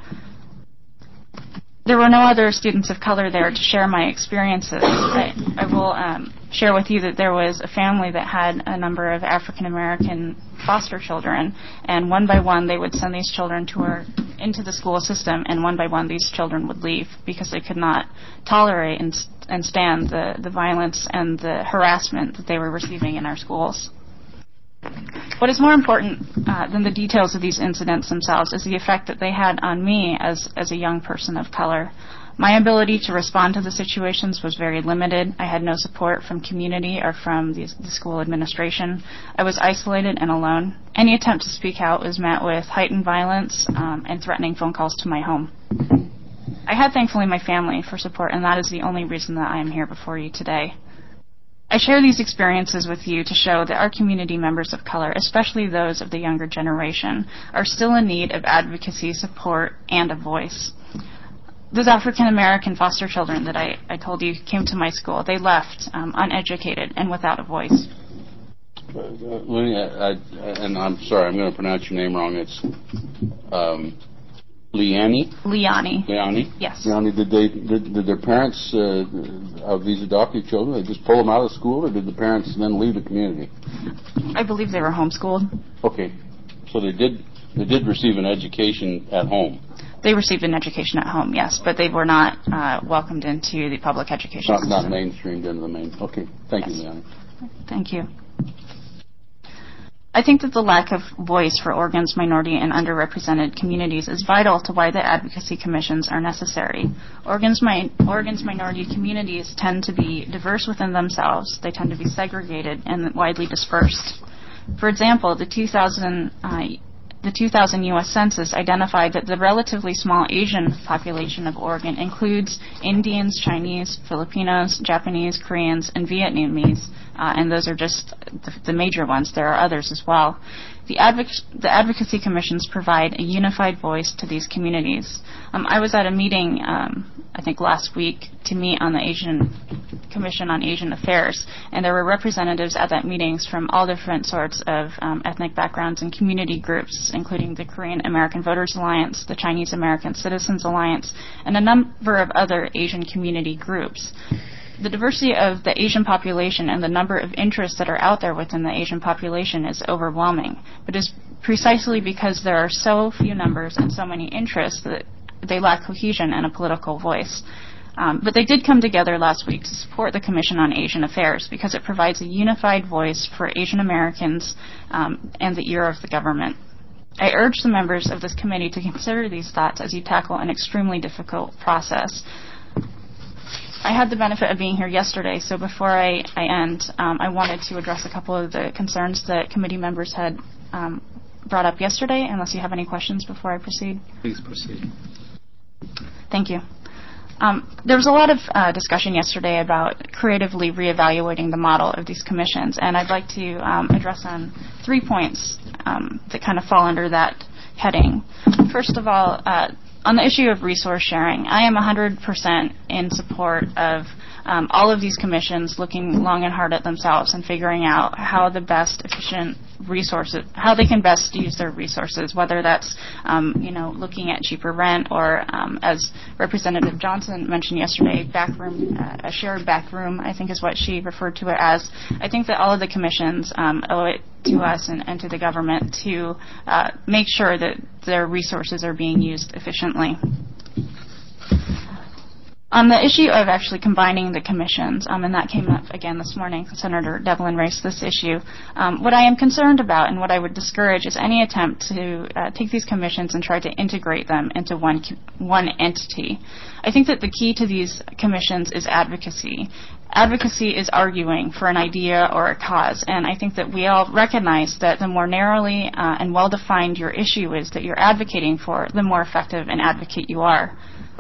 There were no other students of color there to share my experiences. I, I will um, share with you that there was a family that had a number of African American foster children, and one by one they would send these children to her into the school system, and one by one these children would leave because they could not tolerate and, and stand the, the violence and the harassment that they were receiving in our schools. What is more important uh, than the details of these incidents themselves is the effect that they had on me as, as a young person of color. My ability to respond to the situations was very limited. I had no support from community or from the, the school administration. I was isolated and alone. Any attempt to speak out was met with heightened violence um, and threatening phone calls to my home. I had, thankfully, my family for support, and that is the only reason that I am here before you today. I share these experiences with you to show that our community members of color, especially those of the younger generation, are still in need of advocacy, support, and a voice. Those African American foster children that I, I told you came to my school, they left um, uneducated and without a voice.
Uh, Lenny, I, I, and I'm sorry, I'm going to pronounce your name wrong. It's um, Liani?
Liani.
Liani?
Yes.
Liani, did they did, did their parents uh, of these adopted children, they just pull them out of school, or did the parents then leave the community?
I believe they were homeschooled.
Okay, so they did They did receive an education at home.
They received an education at home, yes, but they were not uh, welcomed into the public education
not,
system.
Not mainstreamed into the main. Okay, thank
yes.
you, Leanne.
Thank you. I think that the lack of voice for Oregon's minority and underrepresented communities is vital to why the advocacy commissions are necessary. Oregon's, mi- Oregon's minority communities tend to be diverse within themselves. They tend to be segregated and widely dispersed. For example, the two thousand uh, The two thousand U S Census identified that the relatively small Asian population of Oregon includes Indians, Chinese, Filipinos, Japanese, Koreans, and Vietnamese, uh, and those are just the, the major ones. There are others as well. The, advoc- the advocacy commissions provide a unified voice to these communities. Um, I was at a meeting, um, I think last week, to meet on the Asian Commission on Asian Affairs, and there were representatives at that meetings from all different sorts of um, ethnic backgrounds and community groups, including the Korean American Voters Alliance, the Chinese American Citizens Alliance, and a number of other Asian community groups. The diversity of the Asian population and the number of interests that are out there within the Asian population is overwhelming, but it's precisely because there are so few numbers and so many interests that they lack cohesion and a political voice. Um, but they did come together last week to support the Commission on Asian Affairs because it provides a unified voice for Asian Americans um, and the ear of the government. I urge the members of this committee to consider these thoughts as you tackle an extremely difficult process. I had the benefit of being here yesterday, so before I, I end, um, I wanted to address a couple of the concerns that committee members had um, brought up yesterday, unless you have any questions before I proceed.
Please proceed.
Thank you. Um, there was a lot of uh, discussion yesterday about creatively reevaluating the model of these commissions, and I'd like to um, address on three points um, that kind of fall under that heading. First of all, uh, on the issue of resource sharing, I am one hundred percent in support of um, all of these commissions looking long and hard at themselves and figuring out how the best efficient resources, how they can best use their resources, whether that's, um, you know, looking at cheaper rent or, um, as Representative Johnson mentioned yesterday, back room, uh, a shared back room, I think is what she referred to it as. I think that all of the commissions um, owe it to us and, and to the government to uh, make sure that their resources are being used efficiently. On the issue of actually combining the commissions, um, and that came up again this morning, Senator Devlin raised this issue, um, what I am concerned about and what I would discourage is any attempt to uh, take these commissions and try to integrate them into one one entity. I think that the key to these commissions is advocacy. Advocacy is arguing for an idea or a cause, and I think that we all recognize that the more narrowly uh, and well-defined your issue is that you're advocating for, the more effective an advocate you are.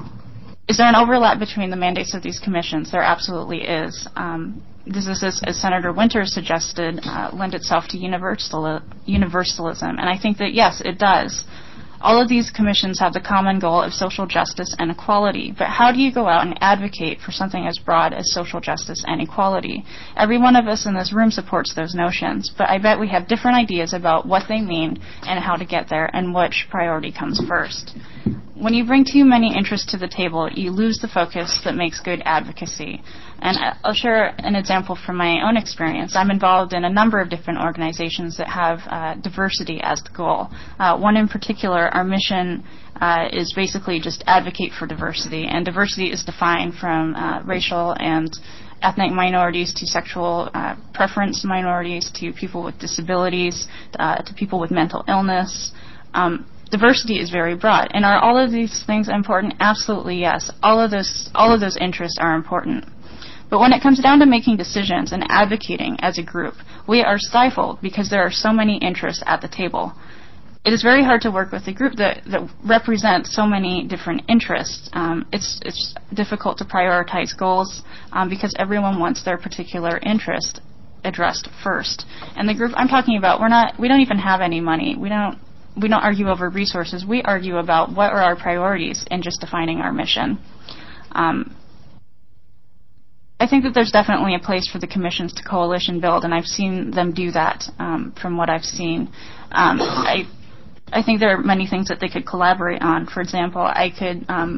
Is there an overlap between the mandates of these commissions? There absolutely is. Um, this is, as, as Senator Winters suggested, uh, lend itself to universal, universalism, and I think that, yes, it does. All of these commissions have the common goal of social justice and equality, but how do you go out and advocate for something as broad as social justice and equality? Every one of us in this room supports those notions, but I bet we have different ideas about what they mean and how to get there and which priority comes first. When you bring too many interests to the table, you lose the focus that makes good advocacy. And I'll share an example from my own experience. I'm involved in a number of different organizations that have uh, diversity as the goal. Uh, one in particular, our mission uh, is basically just advocate for diversity. And diversity is defined from uh, racial and ethnic minorities to sexual uh, preference minorities to people with disabilities uh, to people with mental illness. Um, Diversity is very broad, and are all of these things important? Absolutely, yes. All of those, all of those interests are important. But when it comes down to making decisions and advocating as a group, we are stifled because there are so many interests at the table. It is very hard to work with a group that, that represents so many different interests. Um, it's, it's difficult to prioritize goals um, because everyone wants their particular interest addressed first. And the group I'm talking about, we're not, we don't even have any money. We don't. We don't argue over resources. We argue about what are our priorities in just defining our mission. Um, I think that there's definitely a place for the commissions to coalition build, and I've seen them do that um, from what I've seen. Um, I, I think there are many things that they could collaborate on. For example, I could um,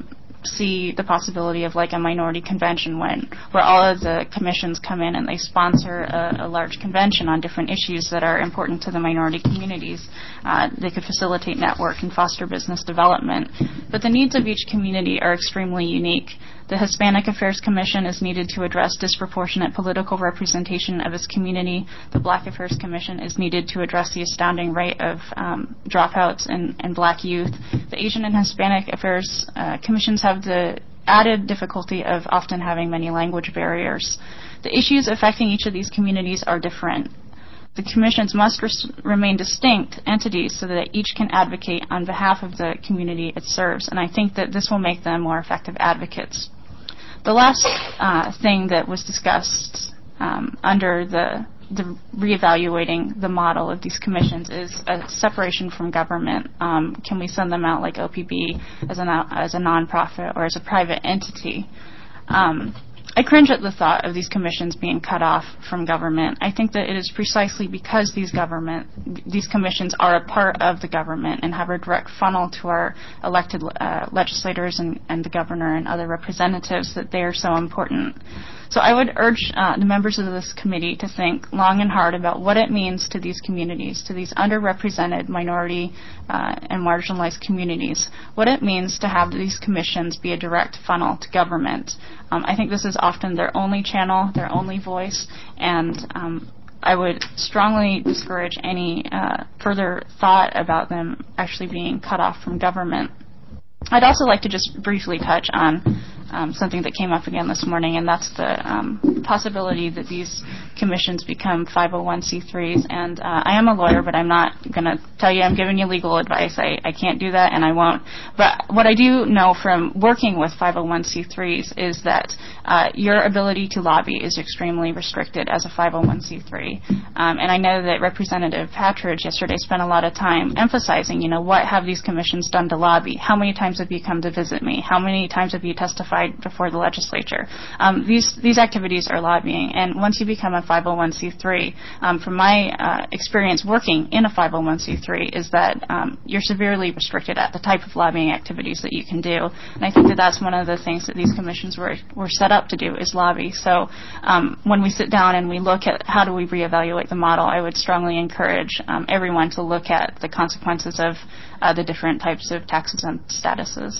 see the possibility of like a minority convention when where all of the commissions come in and they sponsor a, a large convention on different issues that are important to the minority communities. Uh, they could facilitate network and foster business development. But the needs of each community are extremely unique. The Hispanic Affairs Commission is needed to address disproportionate political representation of its community. The Black Affairs Commission is needed to address the astounding rate of um, dropouts in, in black youth. The Asian and Hispanic Affairs uh, Commissions have the added difficulty of often having many language barriers. The issues affecting each of these communities are different. The commissions must res- remain distinct entities so that each can advocate on behalf of the community it serves, and I think that this will make them more effective advocates. The last uh, thing that was discussed um, under the, the reevaluating the model of these commissions is a separation from government. Um, can we send them out like O P B as a, as a nonprofit or as a private entity? Um, I cringe at the thought of these commissions being cut off from government. I think that it is precisely because these government, these commissions are a part of the government and have a direct funnel to our elected uh, legislators and, and the governor and other representatives that they are so important. So I would urge uh, the members of this committee to think long and hard about what it means to these communities, to these underrepresented minority uh, and marginalized communities, what it means to have these commissions be a direct funnel to government. Um, I think this is often their only channel, their only voice, and um, I would strongly discourage any uh, further thought about them actually being cut off from government. I'd also like to just briefly touch on um, something that came up again this morning, and that's the um, possibility that these commissions become five oh one c threes. And uh, I am a lawyer, but I'm not going to tell you I'm giving you legal advice. I, I can't do that, and I won't. But what I do know from working with five oh one c threes is that uh, your ability to lobby is extremely restricted as a five oh one c three. Um, and I know that Representative Patridge yesterday spent a lot of time emphasizing, you know, what have these commissions done to lobby? How many times have you come to visit me? How many times have you testified before the legislature? Um, these these activities are lobbying, and once you become a five oh one c three, um, from my uh, experience working in a five oh one c three, is that um, you're severely restricted at the type of lobbying activities that you can do. And I think that that's one of the things that these commissions were were set up to do, is lobby. So um, when we sit down and we look at how do we reevaluate the model, I would strongly encourage um, everyone to look at the consequences of uh, the different types of tax-exempt statuses.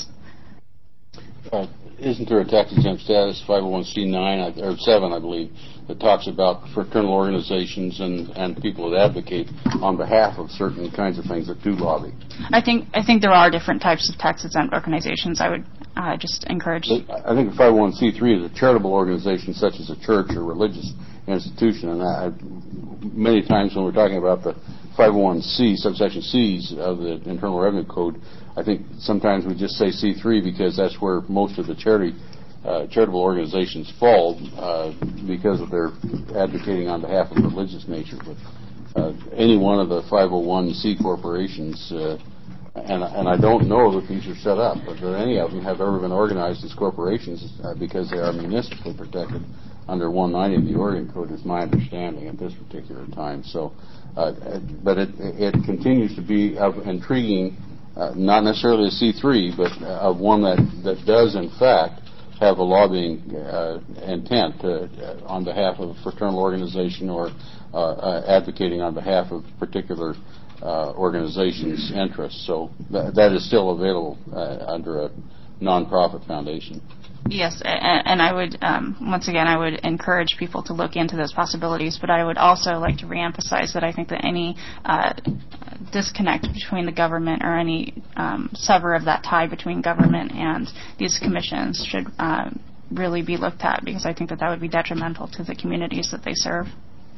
Uh, isn't there a tax-exempt status, five oh one c nine, or seven, I believe, that talks about fraternal organizations and, and people that advocate on behalf of certain kinds of things that do lobby?
I think I think there are different types of tax-exempt organizations. I would uh, just encourage...
I think a five oh one c three is a charitable organization such as a church or religious institution, and I, many times when we're talking about the five oh one c, subsection C's of the Internal Revenue Code, I think sometimes we just say C three because that's where most of the charity uh, charitable organizations fall uh, because of their advocating on behalf of religious nature. But uh, any one of the five oh one c corporations, uh, and, and I don't know that these are set up, but that any of them have ever been organized as corporations uh, because they are municipally protected under one ninety of the Oregon Code, is my understanding at this particular time. So, uh, but it, it continues to be of intriguing. Uh, not necessarily a C three, but uh, of one that, that does, in fact, have a lobbying uh, intent uh, on behalf of a fraternal organization or uh, uh, advocating on behalf of particular uh, organizations' interests. So th- that is still available uh, under a nonprofit foundation.
Yes, and, and I would, um, once again, I would encourage people to look into those possibilities, but I would also like to reemphasize that I think that any uh, disconnect between the government or any um, sever of that tie between government and these commissions should uh, really be looked at, because I think that that would be detrimental to the communities that they serve.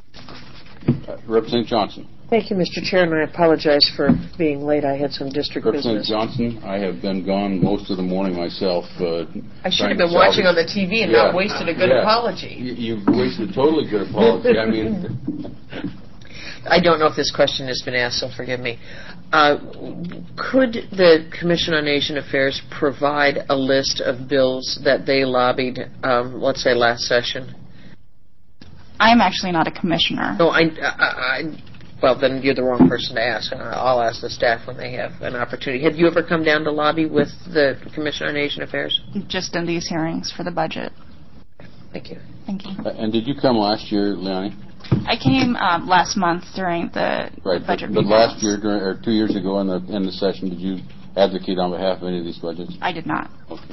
Uh, Representative Johnson.
Thank you, Mister Chairman. I apologize for being late. I had some district
Representative
business.
Johnson, I have been gone most of the morning myself. Uh,
I should have been watching on the T V and
yeah.
not wasted a good
yeah.
apology.
You, you've wasted a totally good apology. I mean,
I don't know if this question has been asked, so forgive me. Uh, could the Commission on Asian Affairs provide a list of bills that they lobbied, um, let's say, last session?
I'm actually not a commissioner.
No, I, I, well, then you're the wrong person to ask. I'll ask the staff when they have an opportunity. Have you ever come down to lobby with the Commission on Asian Affairs?
Just in these hearings for the budget.
Thank you.
Thank you.
Uh, and did you come last year, Leonie?
I came um, last month during the,
right,
the budget.
But, but last year, during, or two years ago in the in the session, did you advocate on behalf of any of these budgets?
I did not.
Okay.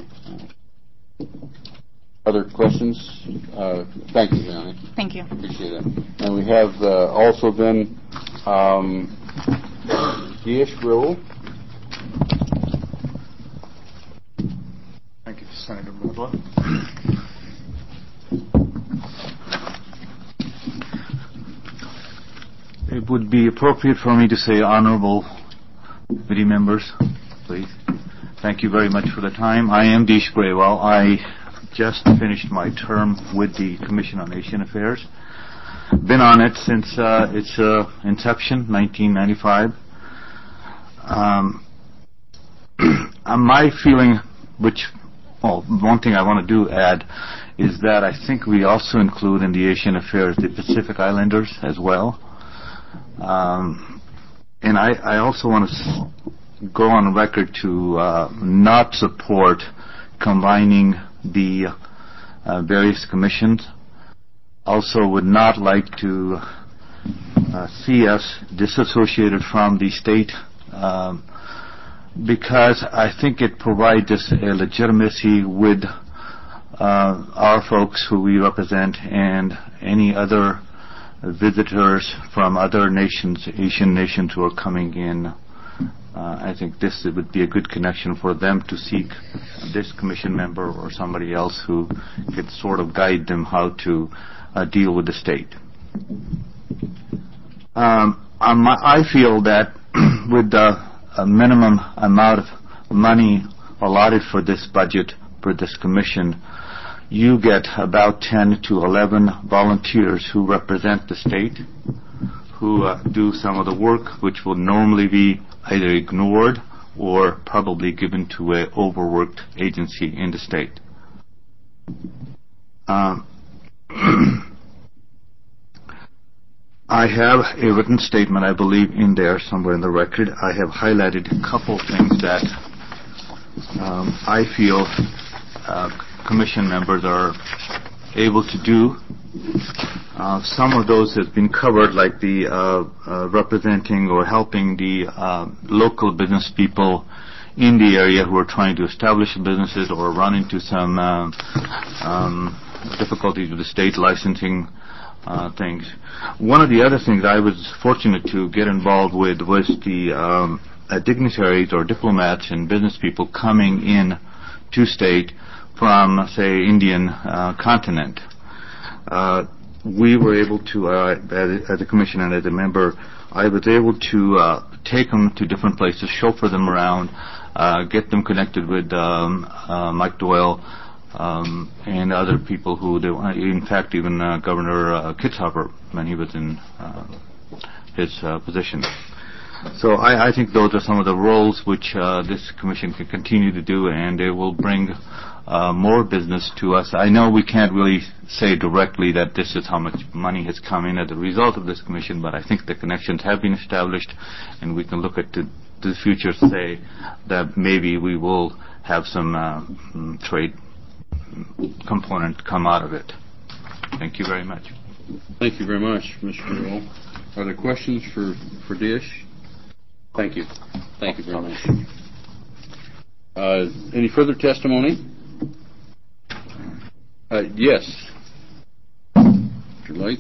Other questions? Uh, thank you, Leonie.
Thank you.
Appreciate it. And we have uh, also been um, Dinesh Grewal.
Thank you, Senator Butler. It would be appropriate for me to say honorable committee members, please. Thank you very much for the time. I am Dinesh Grewal. I just finished my term with the Commission on Asian Affairs. Been on it since uh, its uh, inception, nineteen ninety-five. Um, my feeling, which, well, one thing I want to do add, is that I think we also include in the Asian Affairs the Pacific Islanders as well. Um, and I, I also want to s- go on record to uh, not support combining the uh, various commissions. Also would not like to uh, see us disassociated from the state um, because I think it provides us a legitimacy with uh, our folks who we represent and any other visitors from other nations, Asian nations who are coming in. Uh, I think this would be a good connection for them to seek this commission member or somebody else who could sort of guide them how to uh, deal with the state. Um, I feel that with the a minimum amount of money allotted for this budget for this commission, you get about ten to eleven volunteers who represent the state, who uh, do some of the work which will normally be either ignored or probably given to an overworked agency in the state. Um, I have a written statement, I believe, in there somewhere in the record. I have highlighted a couple things that um, I feel uh, commission members are able to do. Uh, some of those have been covered, like the uh, uh, representing or helping the uh, local business people in the area who are trying to establish businesses or run into some uh, um, difficulties with the state licensing uh, things. One of the other things I was fortunate to get involved with was the um, uh, dignitaries or diplomats and business people coming in to state from, say, Indian uh, continent. Uh, we were able to, uh, as, as a commission and as a member, I was able to uh, take them to different places, chauffeur them around, uh, get them connected with um, uh, Mike Doyle um, and other people who, they, in fact, even uh, Governor uh, Kitzhaber when he was in uh, his uh, position. So I, I think those are some of the roles which uh, this commission can continue to do, and they will bring uh, more business to us. I know we can't really say directly that this is how much money has come in as a result of this commission, but I think the connections have been established, and we can look at the, the future to say that maybe we will have some uh, trade component come out of it. Thank you very much.
Thank you very much, Mister Grewal. Are there questions for, for Dinesh? Thank you. Thank you very much. Uh, any further testimony? Uh, yes. Mister Light.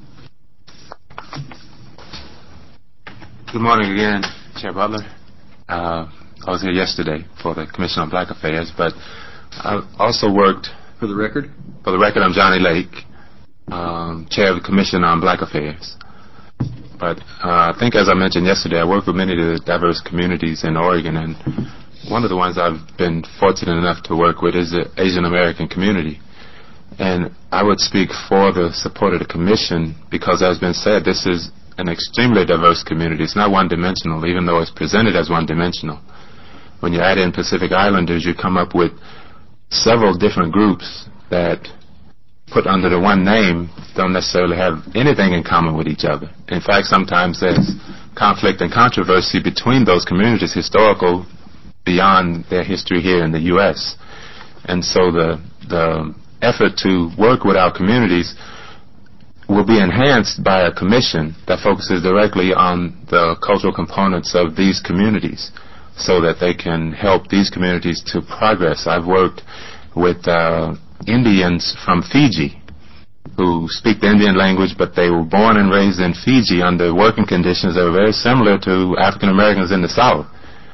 Good morning again, Chair Butler. Uh, I was here yesterday for the Commission on Black Affairs, but I also worked...
For the record?
For the record, I'm Johnny Lake, um, Chair of the Commission on Black Affairs. But uh, I think, as I mentioned yesterday, I work with many of the diverse communities in Oregon, and one of the ones I've been fortunate enough to work with is the Asian American community. And I would speak for the support of the Commission because, as has been said, this is an extremely diverse community. It's not one-dimensional, even though it's presented as one-dimensional. When you add in Pacific Islanders, you come up with several different groups that put under the one name don't necessarily have anything in common with each other. In fact, sometimes there's conflict and controversy between those communities, historical, beyond their history here in the U S And so the the effort to work with our communities will be enhanced by a commission that focuses directly on the cultural components of these communities so that they can help these communities to progress. I've worked with uh, Indians from Fiji who speak the Indian language, but they were born and raised in Fiji under working conditions that were very similar to African Americans in the South.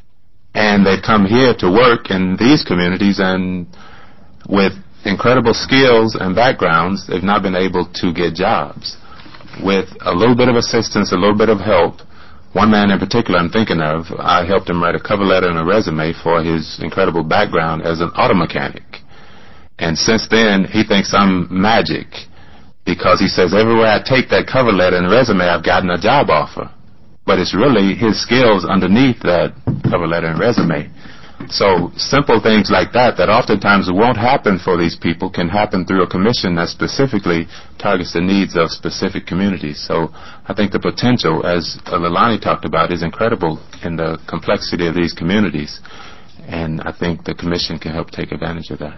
And they've come here to work in these communities, and with incredible skills and backgrounds, they've not been able to get jobs. With a little bit of assistance, a little bit of help, one man in particular I'm thinking of, I helped him write a cover letter and a resume for his incredible background as an auto mechanic. And since then, he thinks I'm magic because he says everywhere I take that cover letter and resume, I've gotten a job offer. But it's really his skills underneath that cover letter and resume. So simple things like that, that oftentimes won't happen for these people, can happen through a commission that specifically targets the needs of specific communities. So I think the potential, as Leilani talked about, is incredible in the complexity of these communities. And I think the commission can help take advantage of that.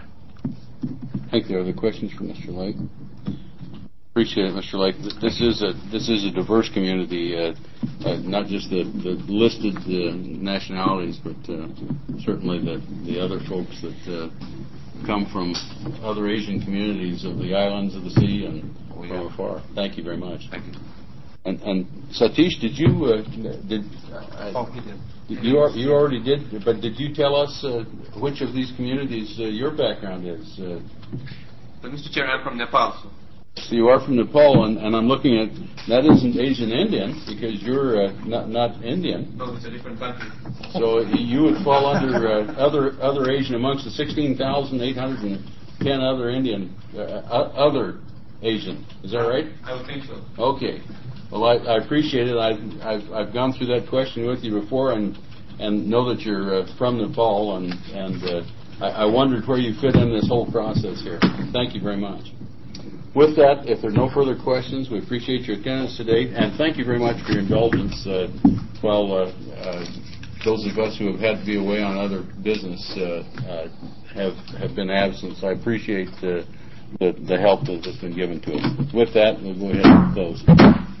Thank you. Are there questions for Mister Lake? Appreciate it, Mister Lake. This is a this is a diverse community, uh, uh, not just the, the listed uh, nationalities, but uh, certainly the the other folks that uh, come from other Asian communities of the islands of the sea and from afar. Thank you very much.
Thank you.
And, and Satish, did you uh, did uh,
Oh, he did.
you are, you already did, but did you tell us uh, which of these communities uh, your background is? Uh,
So, Mister Chair, I'm from Nepal. So.
So you are from Nepal, and, and I'm looking at, that isn't Asian Indian, because you're uh, not not Indian.
No, it's a different country.
So you would fall under uh, other other Asian, amongst the sixteen thousand eight hundred ten other Indian, uh, other Asian. Is that right?
I would think so.
Okay. Well, I, I appreciate it. I've, I've I've gone through that question with you before, and and know that you're uh, from Nepal, and and uh, I, I wondered where you fit in this whole process here. Thank you very much. With that, if there are no further questions, we appreciate your attendance today, and thank you very much for your indulgence uh, while uh, uh, those of us who have had to be away on other business uh, uh, have have been absent. So I appreciate uh, the, the help that has been given to us. With that, we'll go ahead and close.